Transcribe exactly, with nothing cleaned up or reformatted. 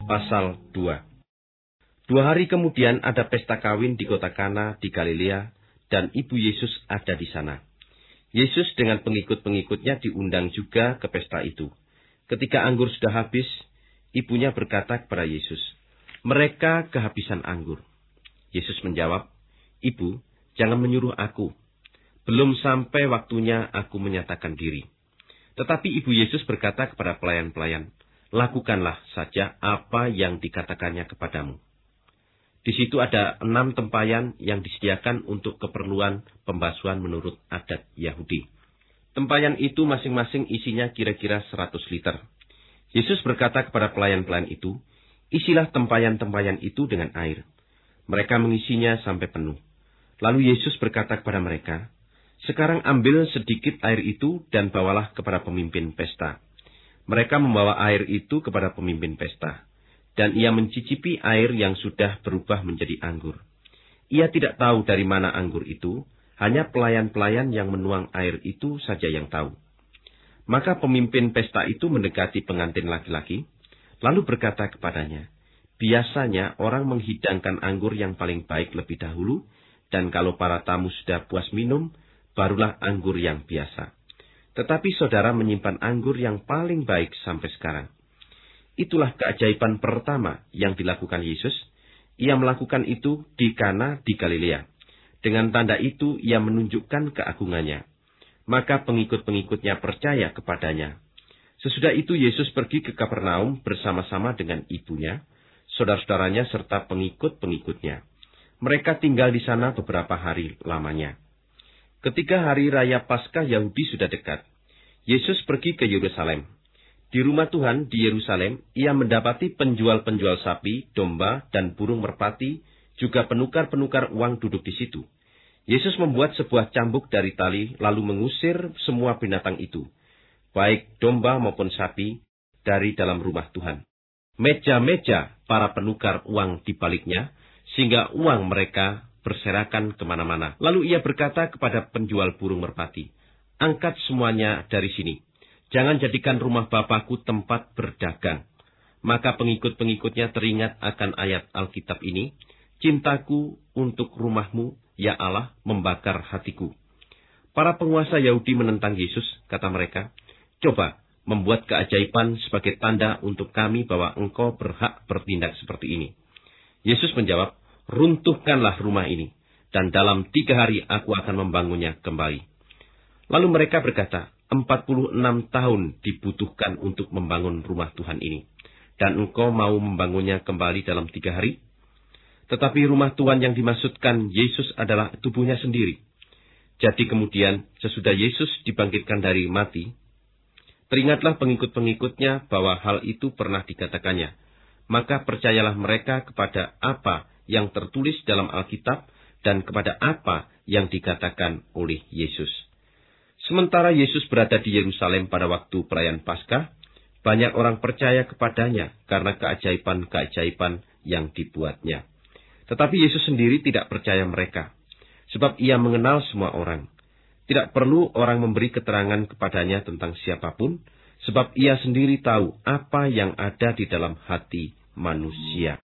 Pasal dua. Dua hari kemudian ada pesta kawin di kota Kana di Galilea, dan ibu Yesus ada di sana. Yesus dengan pengikut-pengikutnya diundang juga ke pesta itu. Ketika anggur sudah habis, ibunya berkata kepada Yesus, "Mereka kehabisan anggur." Yesus menjawab, "Ibu, jangan menyuruh aku. Belum sampai waktunya aku menyatakan diri." Tetapi ibu Yesus berkata kepada pelayan-pelayan, "Lakukanlah saja apa yang dikatakannya kepadamu." Di situ ada enam tempayan yang disediakan untuk keperluan pembasuhan menurut adat Yahudi. Tempayan itu masing-masing isinya kira-kira seratus liter. Yesus berkata kepada pelayan-pelayan itu, "Isilah tempayan-tempayan itu dengan air." Mereka mengisinya sampai penuh. Lalu Yesus berkata kepada mereka, "Sekarang ambil sedikit air itu dan bawalah kepada pemimpin pesta." Mereka membawa air itu kepada pemimpin pesta. Dan ia mencicipi air yang sudah berubah menjadi anggur. Ia tidak tahu dari mana anggur itu, hanya pelayan-pelayan yang menuang air itu saja yang tahu. Maka pemimpin pesta itu mendekati pengantin laki-laki, lalu berkata kepadanya, "Biasanya orang menghidangkan anggur yang paling baik lebih dahulu, dan kalau para tamu sudah puas minum, barulah anggur yang biasa. Tetapi saudara menyimpan anggur yang paling baik sampai sekarang." Itulah keajaiban pertama yang dilakukan Yesus. Ia melakukan itu di Kana di Galilea. Dengan tanda itu ia menunjukkan keagungannya. Maka pengikut-pengikutnya percaya kepadanya. Sesudah itu Yesus pergi ke Kapernaum bersama-sama dengan ibunya, saudara-saudaranya serta pengikut-pengikutnya. Mereka tinggal di sana beberapa hari lamanya. Ketika hari raya Paskah Yahudi sudah dekat, Yesus pergi ke Yerusalem. Di rumah Tuhan di Yerusalem, ia mendapati penjual-penjual sapi, domba, dan burung merpati, juga penukar-penukar uang duduk di situ. Yesus membuat sebuah cambuk dari tali, lalu mengusir semua binatang itu, baik domba maupun sapi, dari dalam rumah Tuhan. Meja-meja para penukar uang di baliknya, sehingga uang mereka berserakan kemana-mana. Lalu ia berkata kepada penjual burung merpati, "Angkat semuanya dari sini. Jangan jadikan rumah Bapakku tempat berdagang." Maka pengikut-pengikutnya teringat akan ayat Alkitab ini, "Cintaku untuk rumahmu, ya Allah, membakar hatiku." Para penguasa Yahudi menentang Yesus, kata mereka, "Coba membuat keajaiban sebagai tanda untuk kami bahwa engkau berhak bertindak seperti ini." Yesus menjawab, "Runtuhkanlah rumah ini, dan dalam tiga hari aku akan membangunnya kembali." Lalu mereka berkata, empat puluh enam tahun dibutuhkan untuk membangun rumah Tuhan ini, dan engkau mau membangunnya kembali dalam tiga hari? Tetapi rumah Tuhan yang dimaksudkan Yesus adalah tubuhnya sendiri. Jadi kemudian, sesudah Yesus dibangkitkan dari mati, teringatlah pengikut-pengikutnya bahwa hal itu pernah dikatakannya. Maka percayalah mereka kepada apa yang tertulis dalam Alkitab dan kepada apa yang dikatakan oleh Yesus. Sementara Yesus berada di Yerusalem pada waktu perayaan Paskah, banyak orang percaya kepadanya karena keajaiban-keajaiban yang dibuatnya. Tetapi Yesus sendiri tidak percaya mereka, sebab ia mengenal semua orang. Tidak perlu orang memberi keterangan kepadanya tentang siapapun, sebab ia sendiri tahu apa yang ada di dalam hati manusia.